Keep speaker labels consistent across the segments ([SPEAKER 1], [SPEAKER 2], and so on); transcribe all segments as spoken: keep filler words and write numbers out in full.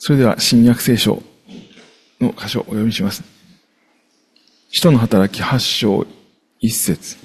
[SPEAKER 1] それでは新約聖書の箇所をお読みします。使徒の働きはち章いち節。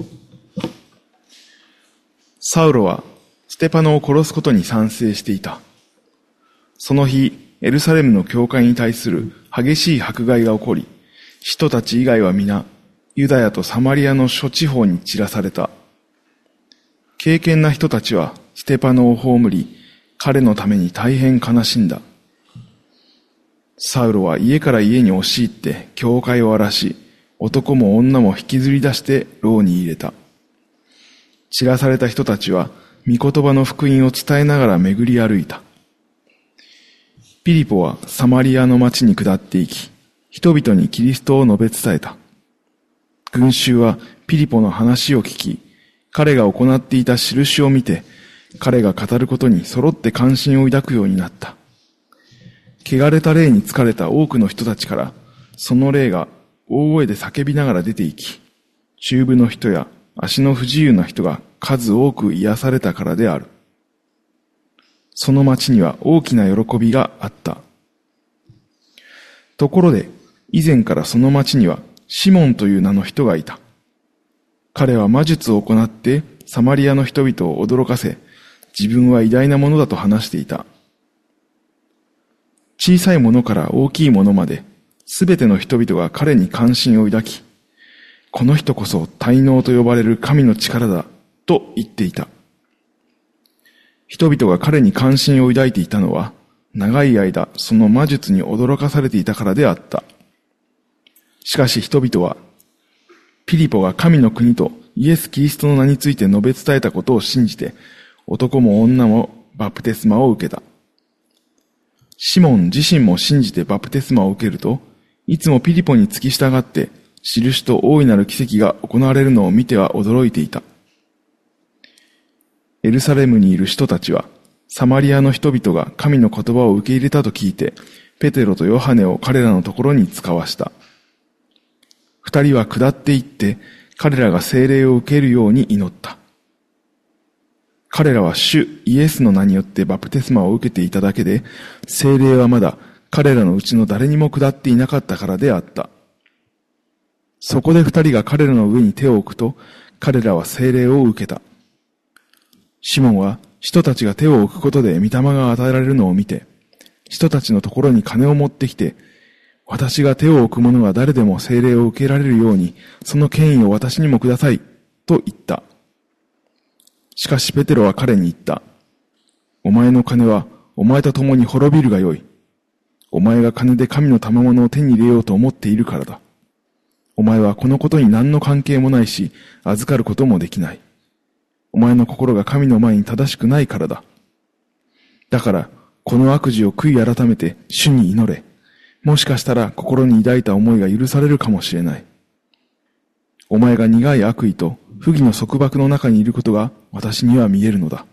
[SPEAKER 1] サウロはステパノを殺すことに賛成していた。その日、エルサレムの教会に対する激しい迫害が起こり、使徒たち以外は皆、ユダヤとサマリアの諸地方に散らされた。敬虔な人たちはステパノを葬り、彼のために大変悲しんだ。サウロは家から家に押し入って教会を荒らし、男も女も引きずり出して牢に入れた。散らされた人たちは御言葉の福音を伝えながら巡り歩いた。ピリポはサマリアの町に下っていき、人々にキリストを述べ伝えた。群衆はピリポの話を聞き、彼が行っていた印を見て、彼が語ることに揃って関心を抱くようになった。汚れた霊に疲れた多くの人たちから、その霊が大声で叫びながら出て行き、中部の人や足の不自由な人が数多く癒されたからである。その町には大きな喜びがあった。ところで、以前からその町にはシモンという名の人がいた。彼は魔術を行ってサマリアの人々を驚かせ、自分は偉大なものだと話していた。小さいものから大きいものまで、すべての人々が彼に関心を抱き、この人こそ大能と呼ばれる神の力だ、と言っていた。人々が彼に関心を抱いていたのは、長い間その魔術に驚かされていたからであった。しかし人々は、ピリポが神の国とイエス・キリストの名について述べ伝えたことを信じて、男も女もバプテスマを受けた。シモン自身も信じてバプテスマを受けると、いつもピリポに付き従って、印と大いなる奇跡が行われるのを見ては驚いていた。エルサレムにいる人たちは、サマリアの人々が神の言葉を受け入れたと聞いて、ペテロとヨハネを彼らのところに使わした。二人は下って行って、彼らが聖霊を受けるように祈った。彼らは主イエスの名によってバプテスマを受けていただけで、聖霊はまだ彼らのうちの誰にも下っていなかったからであった。そこで二人が彼らの上に手を置くと、彼らは聖霊を受けた。シモンは人たちが手を置くことで御霊が与えられるのを見て、人たちのところに金を持ってきて、私が手を置く者が誰でも聖霊を受けられるように、その権威を私にもください、と言った。しかしペテロは彼に言った。お前の金はお前と共に滅びるがよい。お前が金で神の賜物を手に入れようと思っているからだ。お前はこのことに何の関係もないし、預かることもできない。お前の心が神の前に正しくないからだ。だから、この悪事を悔い改めて主に祈れ。もしかしたら心に抱いた思いが許されるかもしれない。お前が苦い悪意と不義の束縛の中にいることが私には見えるのだ。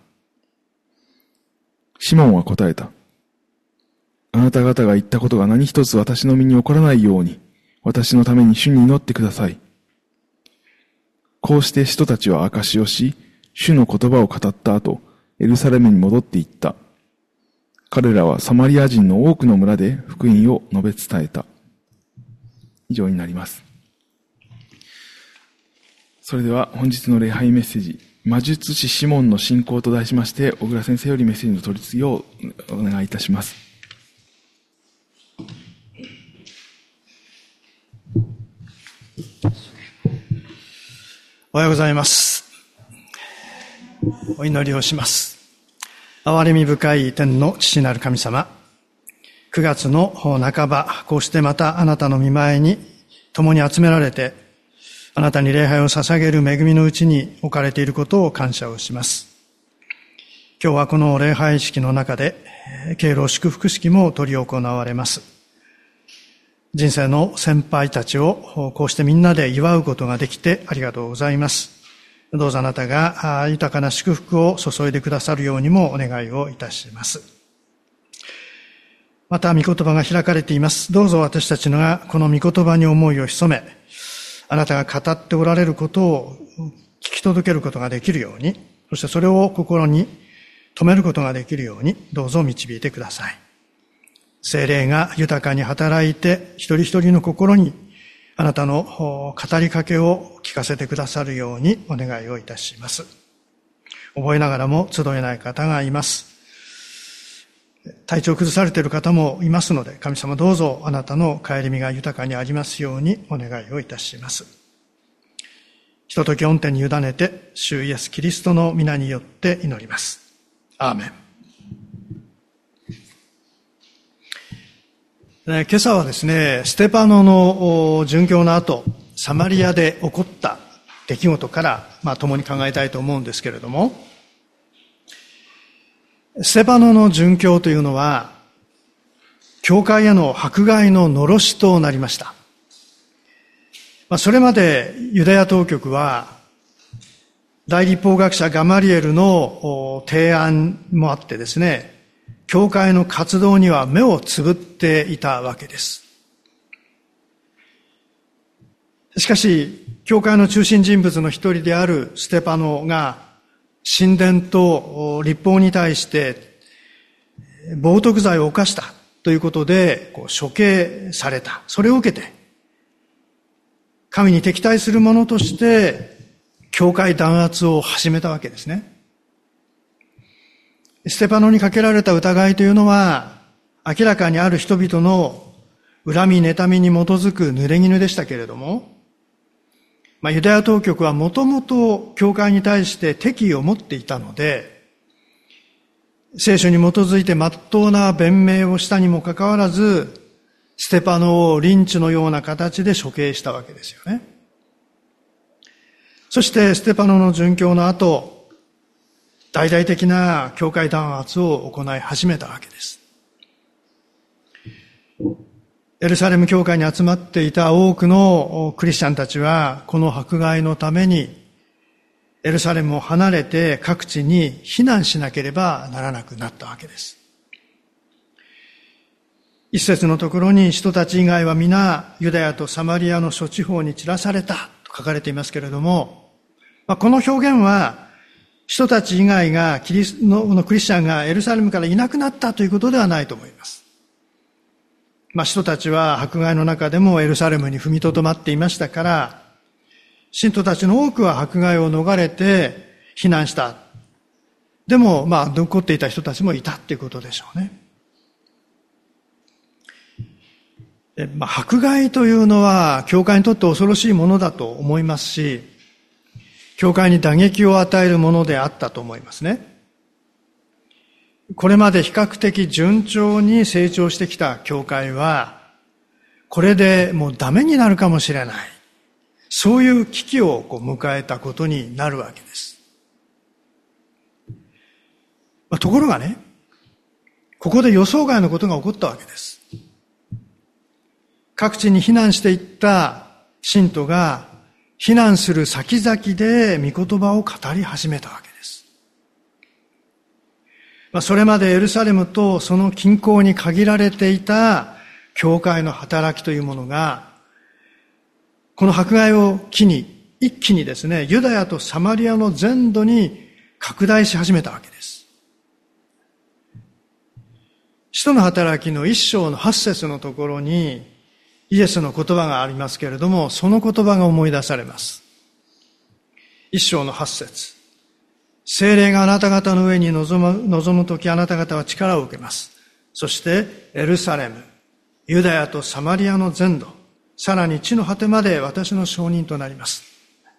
[SPEAKER 1] シモンは答えた。あなた方が言ったことが何一つ私の身に起こらないように、私のために主に祈ってください。こうして人たちは証しをし、主の言葉を語った後、エルサレムに戻っていった。彼らはサマリア人の多くの村で福音を述べ伝えた。以上になります。それでは本日の礼拝メッセージ、魔術師シモンの信仰と題しまして、小倉先生よりメッセージの取り次ぎをお願いいたします。
[SPEAKER 2] おはようございます。お祈りをします。憐れみ深い天の父なる神様、くがつの半ば、こうしてまたあなたの御前に共に集められて、あなたに礼拝を捧げる恵みのうちに置かれていることを感謝をします。今日はこの礼拝式の中で、敬老祝福式も執り行われます。人生の先輩たちをこうしてみんなで祝うことができてありがとうございます。どうぞあなたが豊かな祝福を注いでくださるようにもお願いをいたします。また御言葉が開かれています。どうぞ私たちのがこの御言葉に思いを潜め、あなたが語っておられることを聞き届けることができるように、そしてそれを心に留めることができるように、どうぞ導いてください。 聖霊が豊かに働いて、一人一人の心にあなたの語りかけを聞かせてくださるようにお願いをいたします。覚えながらも集えない方がいます。体調を崩されている方もいますので、神様どうぞあなたの顧みが豊かにありますようにお願いをいたします。ひととき御手に委ねて、主イエスキリストの皆によって祈ります。アーメン。今朝はですね、ステパノの殉教の後、サマリアで起こった出来事から、まあ、共に考えたいと思うんですけれども、ステパノの殉教というのは、教会への迫害の罵しとなりました。まあ、それまでユダヤ当局は、大律法学者ガマリエルの提案もあってですね、教会の活動には目をつぶっていたわけです。しかし、教会の中心人物の一人であるステパノが、神殿と律法に対して冒涜罪を犯したということで処刑された。それを受けて、神に敵対する者として教会弾圧を始めたわけですね。ステパノにかけられた疑いというのは、明らかにある人々の恨み妬みに基づく濡れ衣でしたけれども、まあ、ユダヤ当局はもともと教会に対して敵意を持っていたので、聖書に基づいて真っ当な弁明をしたにもかかわらず、ステパノをリンチのような形で処刑したわけですよね。そしてステパノの殉教の後、大々的な教会弾圧を行い始めたわけです。エルサレム教会に集まっていた多くのクリスチャンたちは、この迫害のためにエルサレムを離れて各地に避難しなければならなくなったわけです。一節のところに、人たち以外は皆ユダヤとサマリアの諸地方に散らされたと書かれていますけれども、まあ、この表現は人たち以外がキリストのクリスチャンがエルサレムからいなくなったということではないと思います。まあ、人たちは迫害の中でもエルサレムに踏みとどまっていましたから、信徒たちの多くは迫害を逃れて避難した。でも、まあ、残っていた人たちもいたっていうことでしょうね。まあ、迫害というのは、教会にとって恐ろしいものだと思いますし、教会に打撃を与えるものであったと思いますね。これまで比較的順調に成長してきた教会は、これでもうダメになるかもしれない。そういう危機をこう迎えたことになるわけです。まあ、ところがね、ここで予想外のことが起こったわけです。各地に避難していった信徒が、避難する先々で御言葉を語り始めたわけです。まあ、それまでエルサレムとその近郊に限られていた教会の働きというものが、この迫害を機に、一気にですね、ユダヤとサマリアの全土に拡大し始めたわけです。使徒の働きの一章の八節のところに、イエスの言葉がありますけれども、その言葉が思い出されます。一章の八節。聖霊があなた方の上に臨む、臨むときあなた方は力を受けます。そしてエルサレム、ユダヤとサマリアの全土、さらに地の果てまで私の証人となります。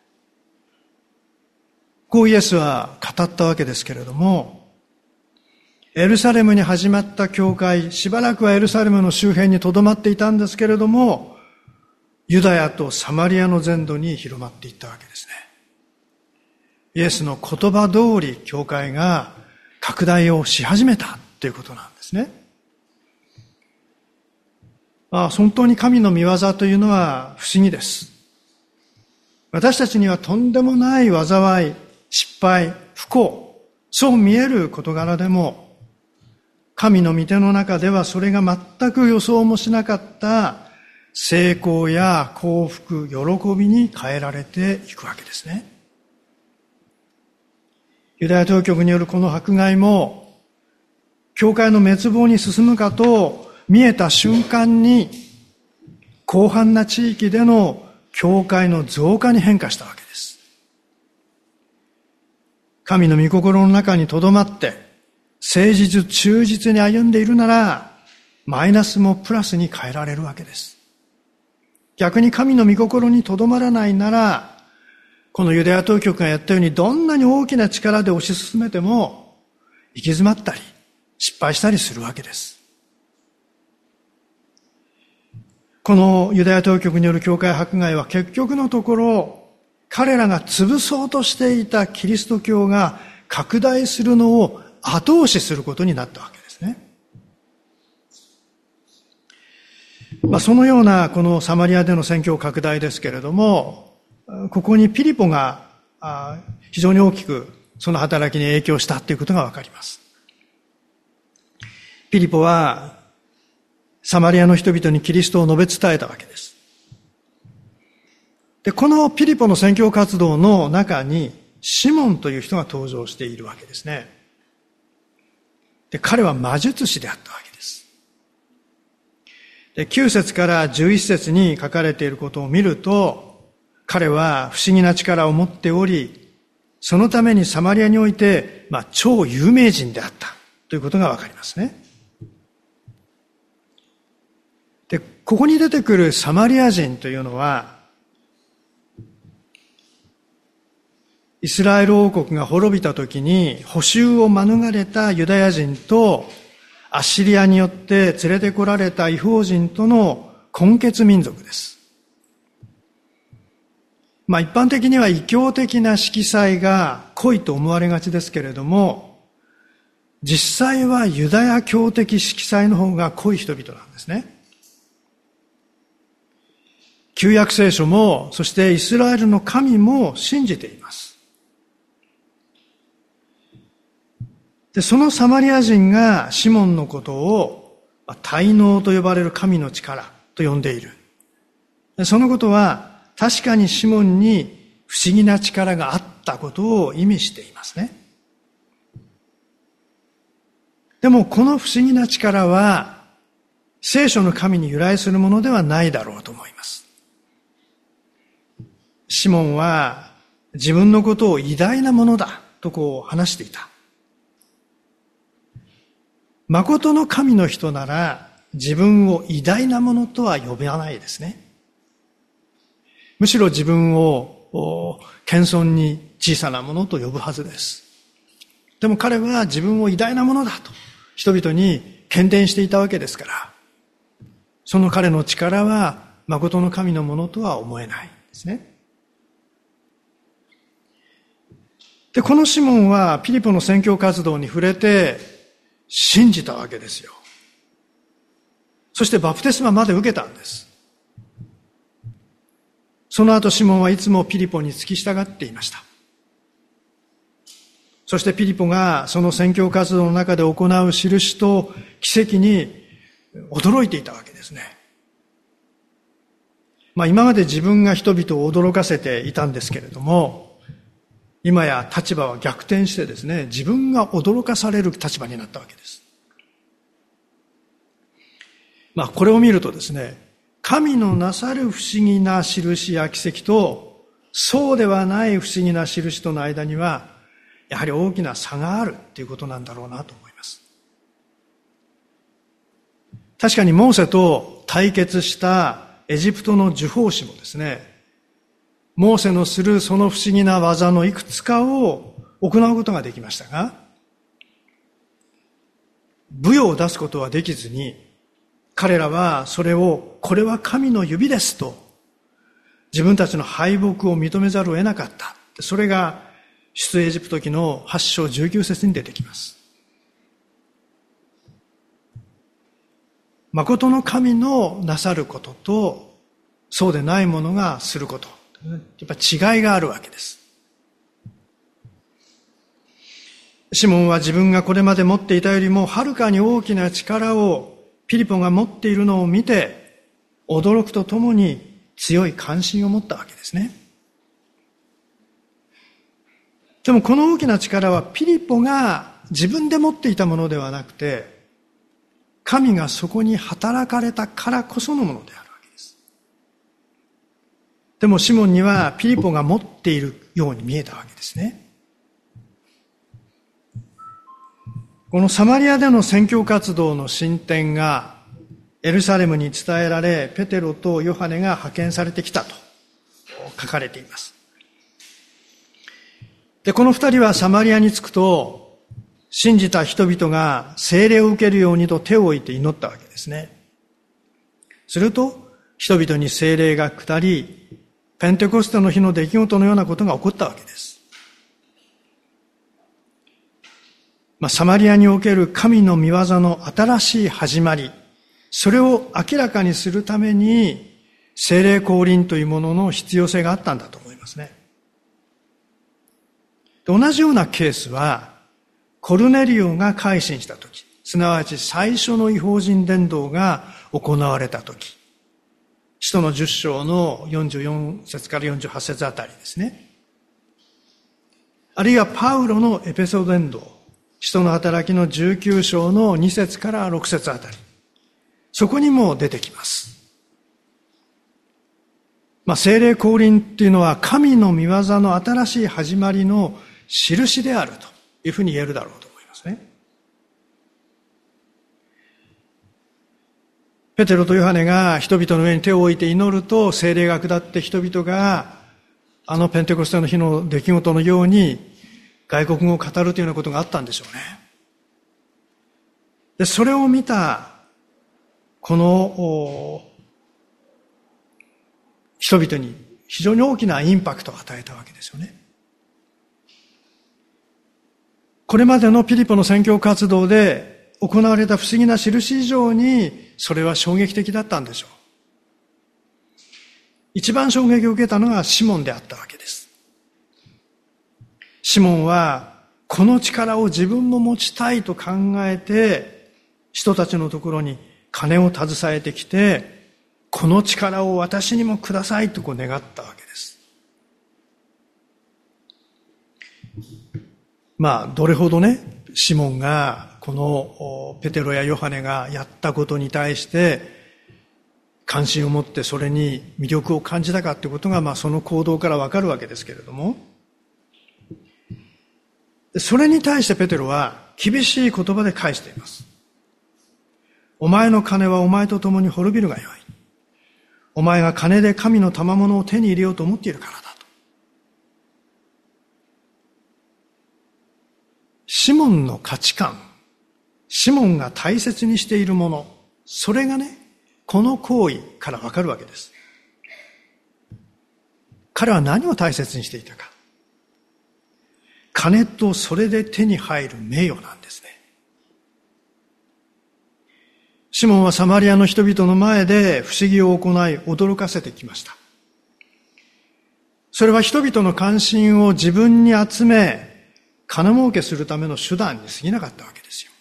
[SPEAKER 2] こうイエスは語ったわけですけれども、エルサレムに始まった教会、しばらくはエルサレムの周辺に留まっていたんですけれども、ユダヤとサマリアの全土に広まっていったわけですね。イエスの言葉通り教会が拡大をし始めたということなんですね。まあ、本当に神の御業というのは不思議です。私たちにはとんでもない災い、失敗、不幸、そう見える事柄でも、神の御手の中ではそれが全く予想もしなかった成功や幸福、喜びに変えられていくわけですね。ユダヤ当局によるこの迫害も、教会の滅亡に進むかと見えた瞬間に広範な地域での教会の増加に変化したわけです。神の御心の中にとどまって誠実忠実に歩んでいるなら、マイナスもプラスに変えられるわけです。逆に神の御心にとどまらないなら、このユダヤ当局がやったようにどんなに大きな力で推し進めても行き詰まったり失敗したりするわけです。このユダヤ当局による教会迫害は結局のところ、彼らが潰そうとしていたキリスト教が拡大するのを後押しすることになったわけですね。まあ、そのようなこのサマリアでの宣教拡大ですけれども、ここにピリポが非常に大きくその働きに影響したということがわかります。ピリポはサマリアの人々にキリストを述べ伝えたわけです。で、このピリポの宣教活動の中にシモンという人が登場しているわけですね。で、彼は魔術師であったわけです。で、きゅう節からじゅういち節に書かれていることを見ると、彼は不思議な力を持っており、そのためにサマリアにおいて、まあ、超有名人であったということがわかりますね。で、ここに出てくるサマリア人というのは、イスラエル王国が滅びた時に捕囚を免れたユダヤ人とアッシリアによって連れてこられた異邦人との混血民族です。まあ一般的には異教的な色彩が濃いと思われがちですけれども、実際はユダヤ教的色彩の方が濃い人々なんですね。旧約聖書も、そしてイスラエルの神も信じています。で、そのサマリア人がシモンのことを大能と呼ばれる神の力と呼んでいる。で、そのことは確かにシモンに不思議な力があったことを意味していますね。でもこの不思議な力は聖書の神に由来するものではないだろうと思います。シモンは自分のことを偉大なものだとこう話していた。誠の神の人なら自分を偉大なものとは呼ばないですね。むしろ自分を謙遜に小さなものと呼ぶはずです。でも彼は自分を偉大なものだと人々に喧伝していたわけですから、その彼の力は誠の神のものとは思えないですね。で、このシモンはピリポの宣教活動に触れて信じたわけですよ。そしてバプテスマまで受けたんです。その後シモンはいつもピリポに付き従っていました。そしてピリポがその宣教活動の中で行う印と奇跡に驚いていたわけですね。まあ今まで自分が人々を驚かせていたんですけれども、今や立場は逆転してですね、自分が驚かされる立場になったわけです。まあこれを見るとですね、神のなさる不思議な印や奇跡と、そうではない不思議な印との間には、やはり大きな差があるということなんだろうなと思います。確かにモーセと対決したエジプトの呪法師もですね、モーセのするその不思議な技のいくつかを行うことができましたが、舞踊を出すことはできずに、彼らはそれを、これは神の指ですと、自分たちの敗北を認めざるを得なかった。それが出エジプト記のはち章じゅうきゅう節に出てきます。誠の神のなさることと、そうでないものがすること。やっぱ違いがあるわけです。シモンは自分がこれまで持っていたよりもはるかに大きな力をピリポが持っているのを見て驚くとともに強い関心を持ったわけですね。でもこの大きな力はピリポが自分で持っていたものではなくて、 神がそこに働かれたからこそのものであるわけです。でもシモンにはピリポが持っているように見えたわけですね。このサマリアでの宣教活動の進展がエルサレムに伝えられ、ペテロとヨハネが派遣されてきたと書かれています。で、この二人はサマリアに着くと、信じた人々が聖霊を受けるようにと手を置いて祈ったわけですね。すると、人々に聖霊が下り、ペンテコステの日の出来事のようなことが起こったわけです。まあ、サマリアにおける神の御業の新しい始まり、それを明らかにするために、聖霊降臨というものの必要性があったんだと思いますね。同じようなケースは、コルネリオが改心したとき、すなわち最初の異邦人伝道が行われたとき、使徒のじゅっ章のよんじゅうよん節からよんじゅうはち節あたりですね。あるいはパウロのエペソ伝道、使徒の働きのじゅうきゅう章のに節からろく節あたり。そこにも出てきます。まあ、聖霊降臨っていうのは神の御業の新しい始まりの印であるというふうに言えるだろうと思いますね。ペテロとヨハネが人々の上に手を置いて祈ると聖霊が下って人々があのペンテコステの日の出来事のように外国語を語るというようなことがあったんでしょうね。で、それを見た、この、人々に非常に大きなインパクトを与えたわけですよね。これまでのピリポの宣教活動で行われた不思議な印以上に、それは衝撃的だったんでしょう。一番衝撃を受けたのがシモンであったわけです。シモンはこの力を自分も持ちたいと考えて人たちのところに金を携えてきて、この力を私にもくださいとこう願ったわけです。まあどれほどね、シモンがこのペテロやヨハネがやったことに対して関心を持ってそれに魅力を感じたかということが、まあその行動からわかるわけですけれども、それに対してペテロは厳しい言葉で返しています。お前の金はお前と共に滅びるがよい。お前が金で神の賜物を手に入れようと思っているからだと。シモンの価値観、シモンが大切にしているもの、それがね、この行為からわかるわけです。彼は何を大切にしていたか。金とそれで手に入る名誉なんですね。シモンはサマリアの人々の前で不思議を行い驚かせてきました。それは人々の関心を自分に集め、金儲けするための手段に過ぎなかったわけですよ。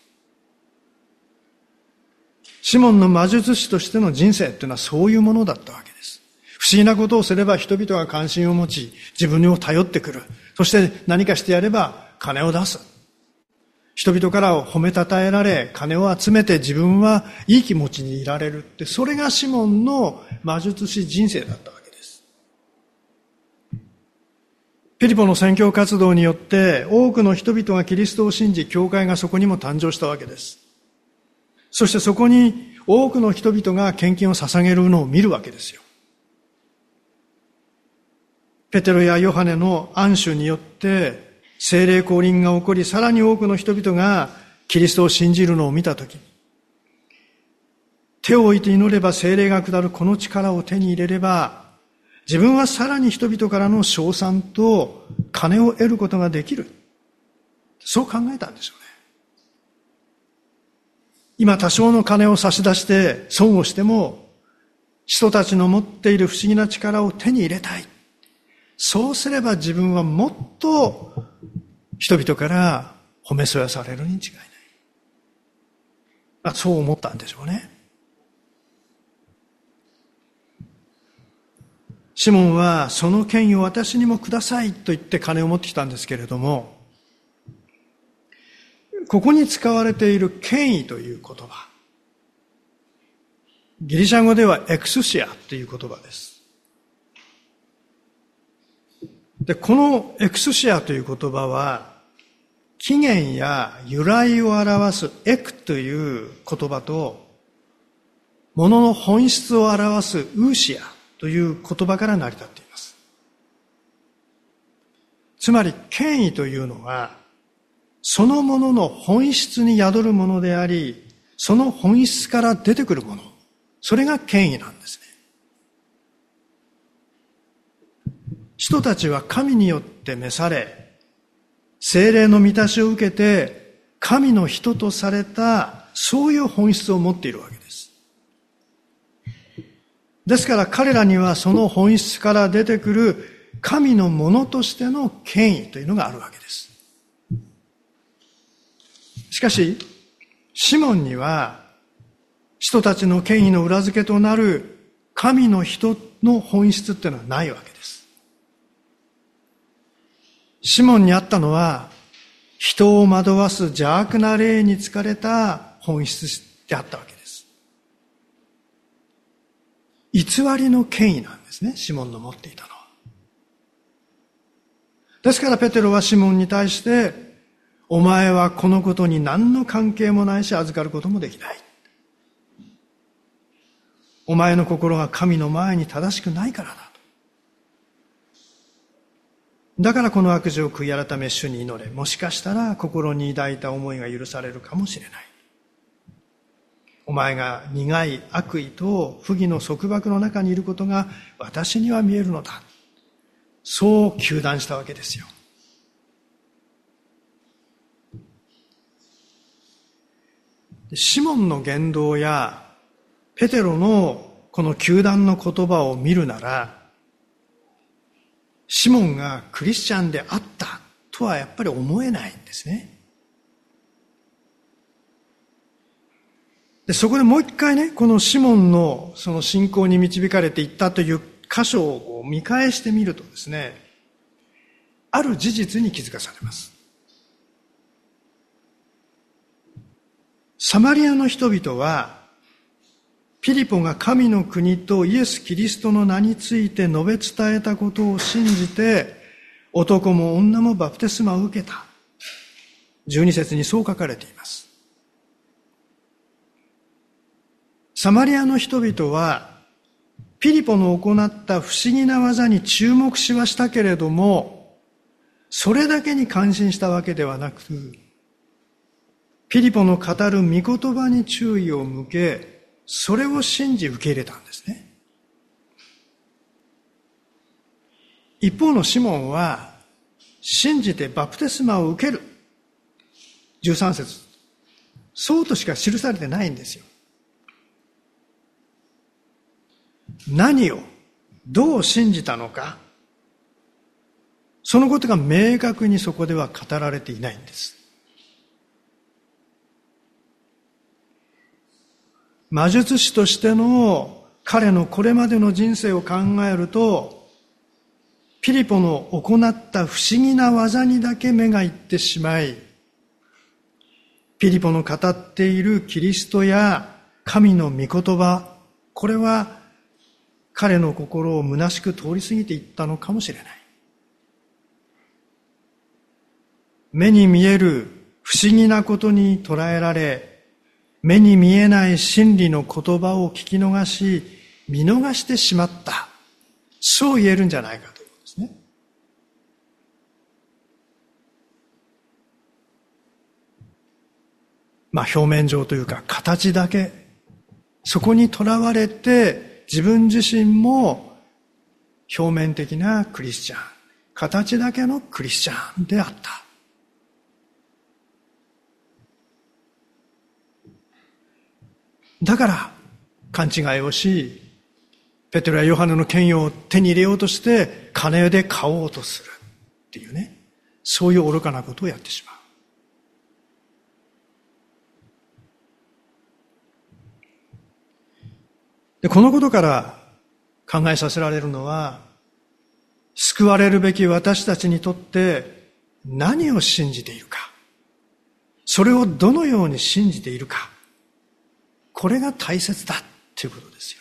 [SPEAKER 2] シモンの魔術師としての人生っていうのはそういうものだったわけです。不思議なことをすれば人々が関心を持ち、自分に頼ってくる。そして何かしてやれば金を出す。人々から褒めたたえられ、金を集めて自分はいい気持ちにいられるって、それがシモンの魔術師人生だったわけです。ピリポの宣教活動によって多くの人々がキリストを信じ、教会がそこにも誕生したわけです。そしてそこに多くの人々が献金を捧げるのを見るわけですよ。ペテロやヨハネの安守によって聖霊降臨が起こり、さらに多くの人々がキリストを信じるのを見たとき、手を置いて祈れば聖霊が下るこの力を手に入れれば、自分はさらに人々からの称賛と金を得ることができる。そう考えたんでしょうね。今多少の金を差し出して損をしても、人たちの持っている不思議な力を手に入れたい。そうすれば自分はもっと人々から褒めそやされるに違いない。まあ、そう思ったんでしょうね。シモンはその権威を私にもくださいと言って金を持ってきたんですけれども、ここに使われている権威という言葉、 ギリシャ語ではエクスシアという言葉です。で、このエクスシアという言葉は、起源や由来を表すエクという言葉と、物の本質を表すウーシアという言葉から成り立っています。つまり、権威というのは、そのものの本質に宿るものであり、その本質から出てくるもの、それが権威なんですね。人たちは神によって召され、聖霊の満たしを受けて、神の人とされた、そういう本質を持っているわけです。ですから彼らにはその本質から出てくる神のものとしての権威というのがあるわけです。しかし、シモンには、人たちの権威の裏付けとなる神の人の本質っていうのはないわけです。シモンにあったのは、人を惑わす邪悪な霊に疲れた本質であったわけです。偽りの権威なんですね、シモンの持っていたのは。ですからペテロはシモンに対して、お前はこのことに何の関係もないし預かることもできない。お前の心が神の前に正しくないからだと。だからこの悪事を悔い改め主に祈れ。もしかしたら心に抱いた思いが許されるかもしれない。お前が苦い悪意と不義の束縛の中にいることが私には見えるのだ。そう糾弾したわけですよ。シモンの言動やペテロのこの糾弾の言葉を見るなら、シモンがクリスチャンであったとはやっぱり思えないんですね。で、そこでもう一回ね、このシモンのその信仰に導かれていったという箇所を見返してみるとですね、ある事実に気づかされます。サマリアの人々は、ピリポが神の国とイエス・キリストの名について述べ伝えたことを信じて、男も女もバプテスマを受けた。じゅうに節にそう書かれています。サマリアの人々は、ピリポの行った不思議な技に注目しはしたけれども、それだけに感心したわけではなく、ピリポの語る御言葉に注意を向け、それを信じ受け入れたんですね。一方のシモンは、信じてバプテスマを受ける。じゅうさん節。そうとしか記されてないんですよ。何を、どう信じたのか、そのことが明確にそこでは語られていないんです。魔術師としての彼のこれまでの人生を考えると、ピリポの行った不思議な技にだけ目がいってしまい、ピリポの語っているキリストや神の御言葉、これは彼の心を虚しく通り過ぎていったのかもしれない。目に見える不思議なことに捉えられ、目に見えない真理の言葉を聞き逃し、見逃してしまった。そう言えるんじゃないかということですね。まあ表面上というか形だけ、そこにとらわれて自分自身も表面的なクリスチャン、形だけのクリスチャンであった。だから勘違いをし、ペテロやヨハネの権威を手に入れようとして金で買おうとするっていうね、そういう愚かなことをやってしまう。で、このことから考えさせられるのは、救われるべき私たちにとって何を信じているか、それをどのように信じているか、これが大切だということですよ。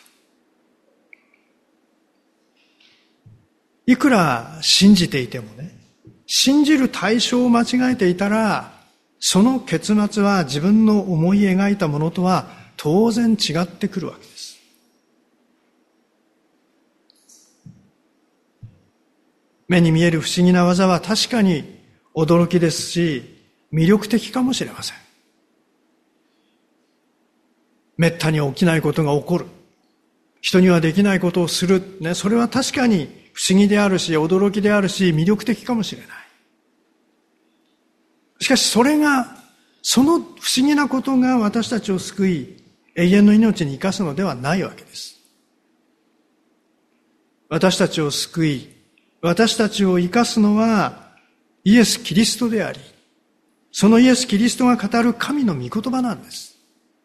[SPEAKER 2] いくら信じていてもね、信じる対象を間違えていたら、その結末は自分の思い描いたものとは当然違ってくるわけです。目に見える不思議な技は確かに驚きですし、魅力的かもしれません。めったに起きないことが起こる。人にはできないことをする。ね、それは確かに不思議であるし、驚きであるし、魅力的かもしれない。しかしそれが、その不思議なことが私たちを救い、永遠の命に生かすのではないわけです。私たちを救い、私たちを生かすのはイエス・キリストであり、そのイエス・キリストが語る神の御言葉なんです。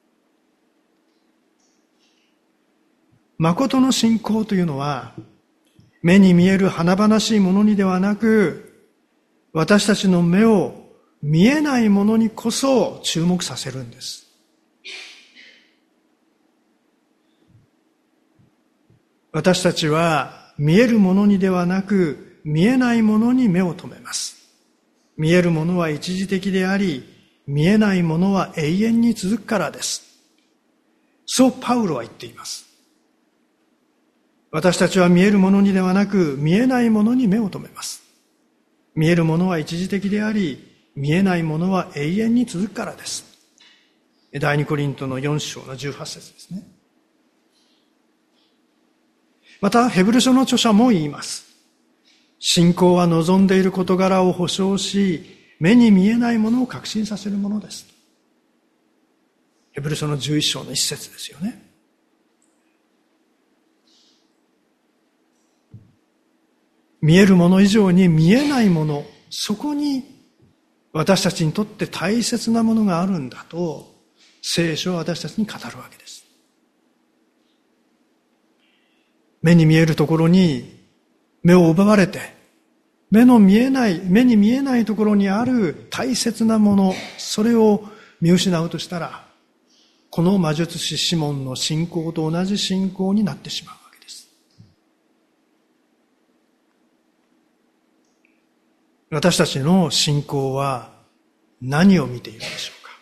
[SPEAKER 2] 誠の信仰というのは、目に見える華々しいものにではなく、私たちの目を見えないものにこそ注目させるんです。私たちは見えるものにではなく、見えないものに目を留めます。見えるものは一時的であり、見えないものは永遠に続くからです。そうパウロは言っています。私たちは見えるものにではなく、見えないものに目を留めます。見えるものは一時的であり、見えないものは永遠に続くからです。第二コリントのよん章のじゅうはち節ですね。また、ヘブル書の著者も言います。信仰は望んでいる事柄を保証し、目に見えないものを確信させるものです。ヘブル書のじゅういち章のいち節ですよね。見えるもの以上に見えないもの、そこに私たちにとって大切なものがあるんだと、聖書は私たちに語るわけです。目に見えるところに目を奪われて、目の見えない、目に見えないところにある大切なもの、それを見失うとしたら、この魔術師シモンの信仰と同じ信仰になってしまうわけです。私たちの信仰は何を見ているでしょうか。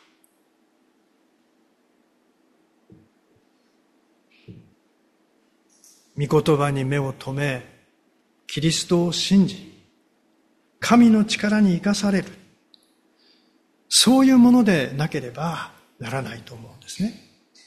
[SPEAKER 2] 御言葉に目を留め、キリストを信じ、神の力に生かされる。そういうものでなければならないと思うんですね。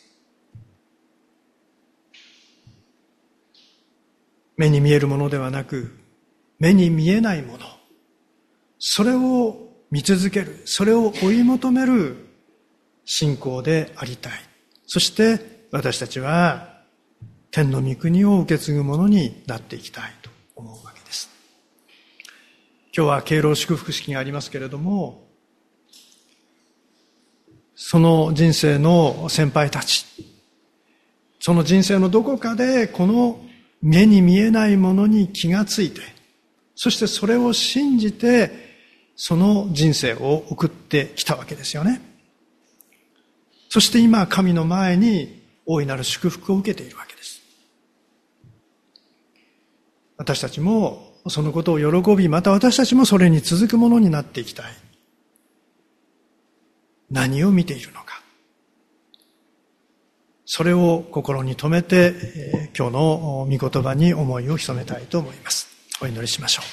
[SPEAKER 2] 目に見えるものではなく、目に見えないもの。それを見続ける。それを追い求める信仰でありたい。そして私たちは天の御国を受け継ぐものになっていきたいと思うわけです。今日は敬老祝福式がありますけれども、その人生の先輩たち、その人生のどこかでこの目に見えないものに気がついて、そしてそれを信じてその人生を送ってきたわけですよね。そして今神の前に大いなる祝福を受けているわけです。私たちもそのことを喜び、また私たちもそれに続くものになっていきたい。何を見ているのか。それを心に留めて、えー、今日の御言葉に思いを潜めたいと思います。お祈りしましょう。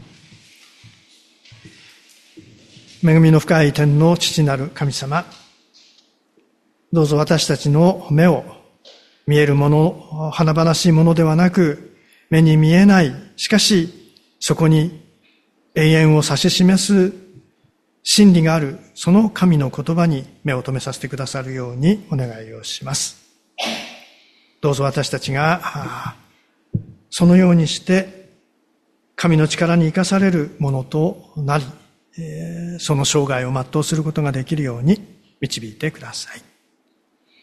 [SPEAKER 2] 恵みの深い天の父なる神様、どうぞ私たちの目を見えるもの、華々しいものではなく、目に見えない、しかしそこに永遠を指し示す真理がある、その神の言葉に目を留めさせてくださるようにお願いをします。どうぞ私たちがそのようにして神の力に生かされるものとなり、その生涯を全うすることができるように導いてください。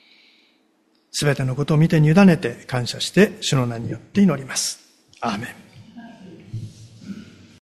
[SPEAKER 2] すべてのことを見て委ねて感謝して主の名によって祈ります。アーメン。